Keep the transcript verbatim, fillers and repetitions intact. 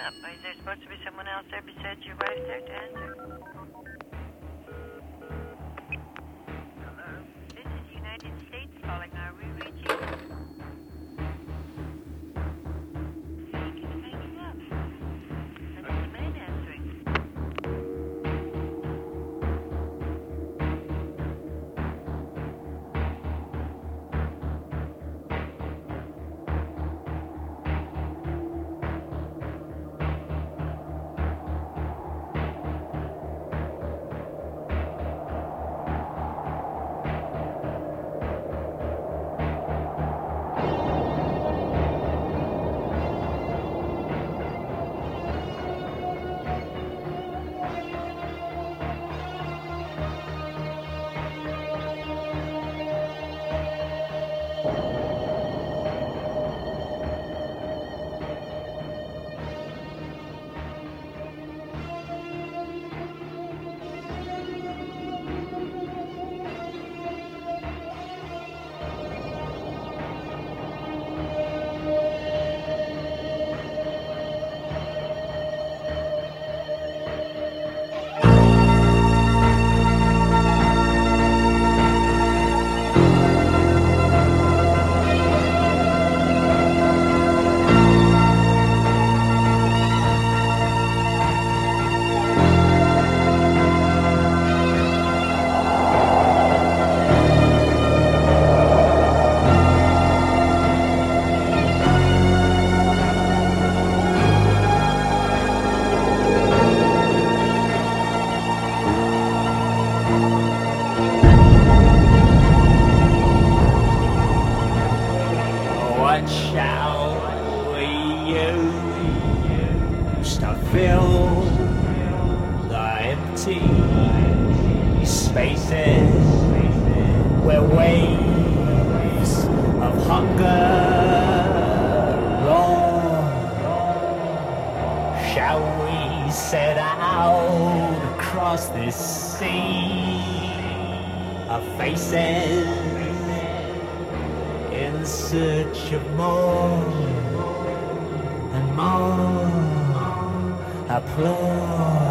up. Is there supposed to be someone else there besides your wife there to answer? Hello? This is United States calling. Are we reaching? He keeps hanging up. And it's the man answering. What shall we use to fill the empty spaces where waves of hunger roll? Shall we set out across this sea of faces in search of more and more applause?